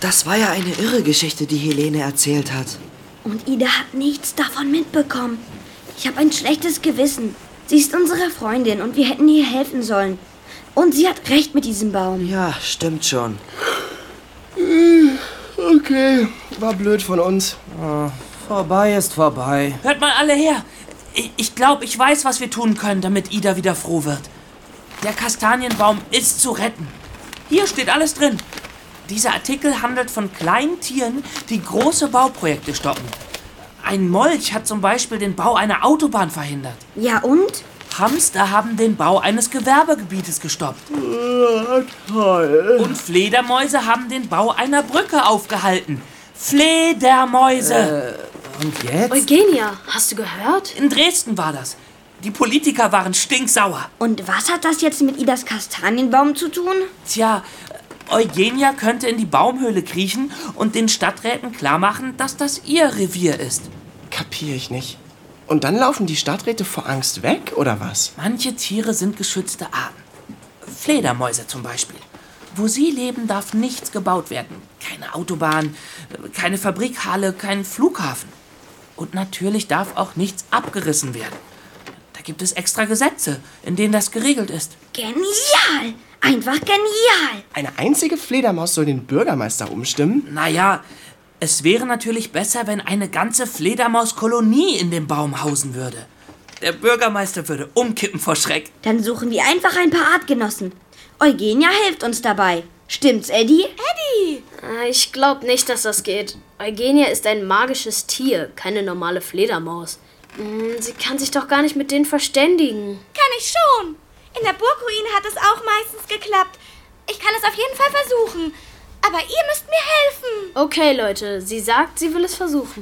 Das war ja eine irre Geschichte, die Helene erzählt hat. Und Ida hat nichts davon mitbekommen. Ich habe ein schlechtes Gewissen. Sie ist unsere Freundin und wir hätten ihr helfen sollen. Und sie hat recht mit diesem Baum. Ja, stimmt schon. Okay, war blöd von uns. Vorbei ist vorbei. Hört mal alle her. Ich glaube, ich weiß, was wir tun können, damit Ida wieder froh wird. Der Kastanienbaum ist zu retten. Hier steht alles drin. Dieser Artikel handelt von kleinen Tieren, die große Bauprojekte stoppen. Ein Molch hat zum Beispiel den Bau einer Autobahn verhindert. Ja und? Hamster haben den Bau eines Gewerbegebietes gestoppt. Toll. Und Fledermäuse haben den Bau einer Brücke aufgehalten. Fledermäuse! Und jetzt? Eugenia, hast du gehört? In Dresden war das. Die Politiker waren stinksauer. Und was hat das jetzt mit Idas Kastanienbaum zu tun? Tja, Eugenia könnte in die Baumhöhle kriechen und den Stadträten klarmachen, dass das ihr Revier ist. Kapier ich nicht. Und dann laufen die Stadträte vor Angst weg, oder was? Manche Tiere sind geschützte Arten. Fledermäuse zum Beispiel. Wo sie leben, darf nichts gebaut werden. Keine Autobahn, keine Fabrikhalle, kein Flughafen. Und natürlich darf auch nichts abgerissen werden. Da gibt es extra Gesetze, in denen das geregelt ist. Genial! Einfach genial! Eine einzige Fledermaus soll den Bürgermeister umstimmen? Naja, es wäre natürlich besser, wenn eine ganze Fledermauskolonie in dem Baum hausen würde. Der Bürgermeister würde umkippen vor Schreck. Dann suchen wir einfach ein paar Artgenossen. Eugenia hilft uns dabei. Stimmt's, Eddie? Ich glaube nicht, dass das geht. Eugenia ist ein magisches Tier, keine normale Fledermaus. Sie kann sich doch gar nicht mit denen verständigen. Kann ich schon. In der Burgruine hat es auch meistens geklappt. Ich kann es auf jeden Fall versuchen. Aber ihr müsst mir helfen. Okay, Leute, sie sagt, sie will es versuchen.